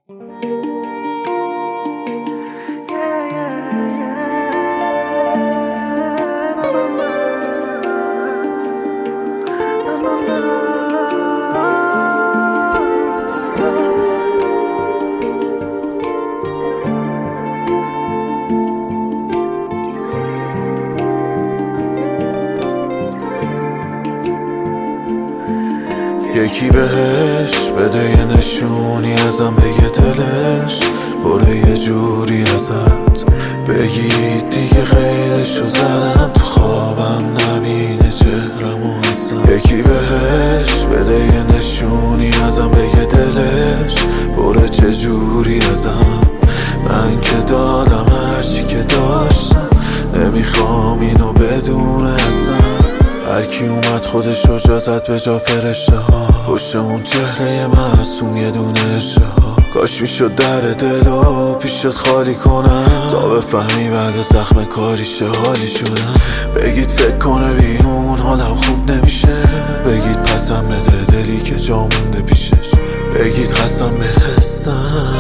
یکی بهش بده یه نشونی ازم، بگه دلش بره یه جوری ازت، بگی دیگه قیدشو زدم تو خوابم نبینه چهرمو اصلا. یکی بهش بده یه نشونی ازم، بگه دلش بره چه جوری ازم، من که دادم هرچی که داشتم، نمیخوام اینو بدونه اصلا. هرکی اومد خودشو جا زد به جا فرشته ها، پشت اون چهره معصوم یه دونه اجره ها. کاش میشد در دلو پیشت خالی کنم، تا بفهمی بعد زخم کاریشه حالی شدم. بگید فکر کنه بیرون حالم خوب نمیشه، بگید پسم بده دلی که جا مونده پیشش، بگید قسم به حسم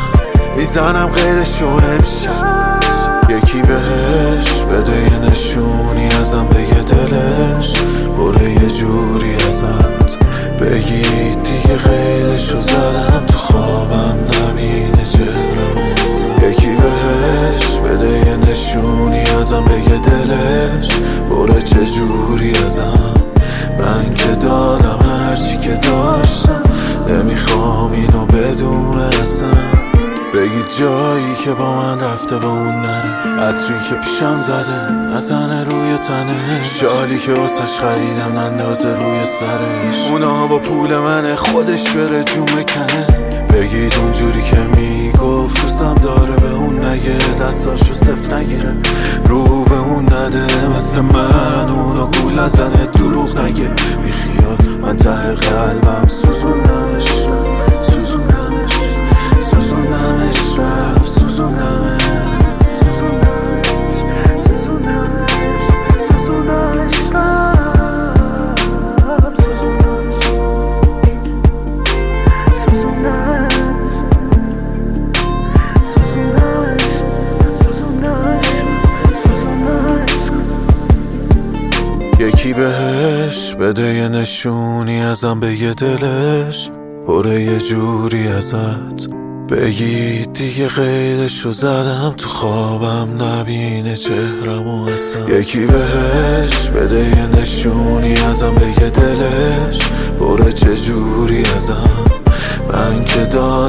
میزنم غیرشو امشب. یکی بهش بده یه نشونی ازم، بگه دلش بره یه جوری ازت، بگی دیگه قیدشو زدم تو خوابم نبینه چهرمو اصلا. یکی بهش بده یه نشونی ازم، بگه دلش بره چه جوری ازم، من که دادم هرچی که داشتم، نمیخوام اینو بدونه اصلا. بگید جایی که با من رفته به اون نره، عطری که پیشم زده نزنه روی تنه، شالی که واسش خریدم نندازه روی سرش، اونا با پول منه خودش بره جون کنه. بگید اونجوری که میگفت دوستم داره به اون نگه، دستاشو صف نگیره رو به اون نده، مثل من اونو گول نزنه دروغ نگه. بی خیال من ته قلبم سوزوندمش یکی بهش بده یه نشونی ازم، بگه دلش بره یه جوری ازت، بگی دیگه قیدشو زدم تو خوابم نبینه چهرمو اصلا. یکی بهش بده یه نشونی ازم، بگه دلش بره چه جوری ازم، من که دادم